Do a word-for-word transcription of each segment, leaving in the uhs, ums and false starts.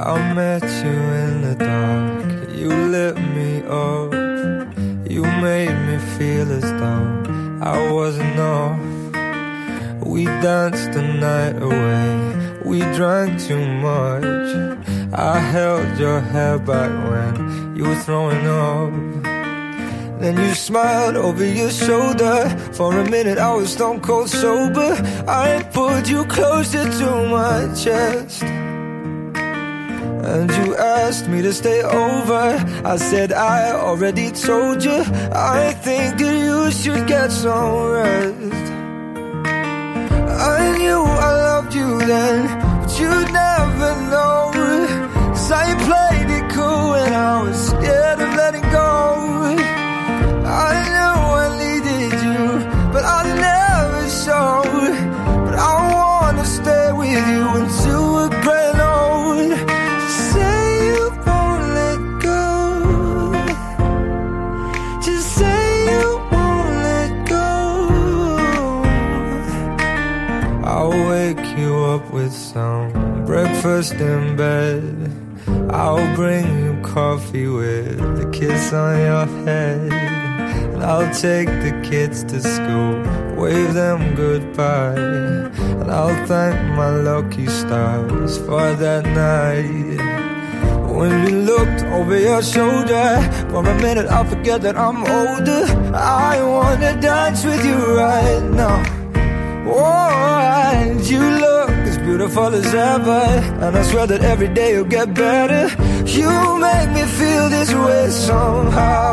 I met you in the dark. You lit me up. You made me feel as though I wasn't off. We danced the night away. We drank too much. I held your hair back when you were throwing up. Then you smiled over your shoulder. For a minute I was stone cold sober. I pulled you closer to my chest, and you asked me to stay over. I said I already told you. I think that you should get some rest. I knew I loved you then, but you'd never know. 'Cause I played it cool when I was scared of letting go. I knew I needed you, but I never showed. But I wanna stay with you until we're growing old. Just say you won't let go. Just say you won't let go. I'll wake you up with some breakfast in bed. I'll bring you coffee with a kiss on your head. And I'll take the kids to school, wave them goodbye. And I'll thank my lucky stars for that night. When you looked over your shoulder, for a minute I forget that I'm older. I wanna dance with you right now. Oh, and you look as beautiful as ever, and I swear that every day you'll get better. You make me feel this way somehow.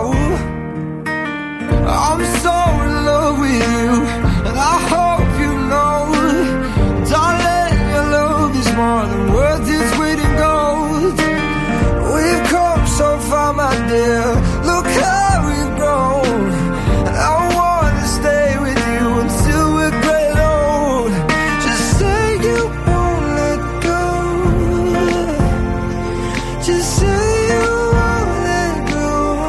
I'm so in love with you, and I hope you know, darling, your love is more than worth its weight in gold. We've come so far, my dear, look how we've grown. And I wanna stay with you until we're great old. Just say you won't let go. Just say you won't let go.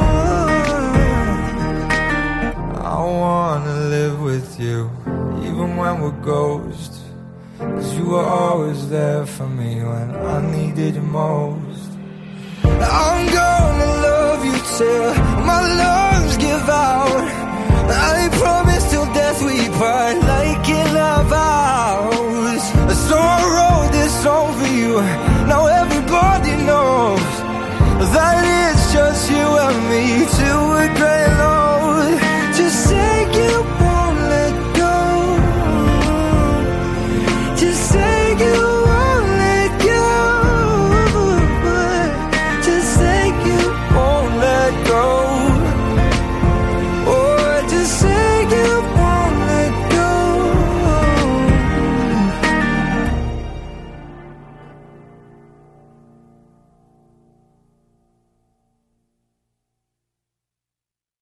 I wanna live with you, even when we're ghosts. 'Cause you were always there for me when I needed you most. I'm gonna love you till my lungs give out. I promise till death we part, like in our vows. So I wrote this song for you. Now everybody knows that it's just you and me till